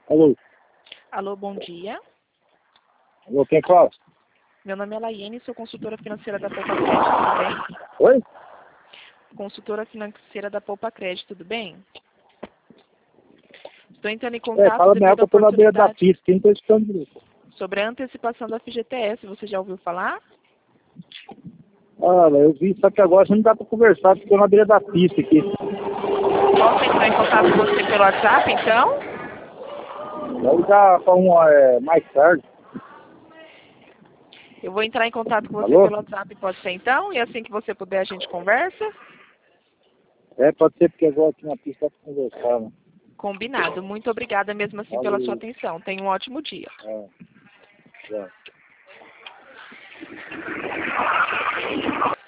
Alô? Alô, bom dia. Alô, quem fala? Meu nome é Laiane, sou consultora financeira da Poupa Crédito, tudo bem? Oi? Consultora financeira da Poupa Crédito, tudo bem? Estou entrando em contato Fala melhor devido que à eu tô na beira da oportunidade pista, quem não tô escutando direito. sobre a antecipação da FGTS. Você já ouviu falar? Olha, eu vi, só que agora não dá pra conversar, porque eu tô na beira da pista aqui. Posso entrar em contato com você pelo WhatsApp, então? Vou ligar pra mais tarde. Eu vou entrar em contato com você Alô? pelo WhatsApp, pode ser então? E assim que você puder, a gente conversa? Pode ser, porque agora aqui na pista dá pra conversar, né? Combinado. Muito obrigada mesmo assim pela sua Valeu. atenção. Tenha um ótimo dia. Já.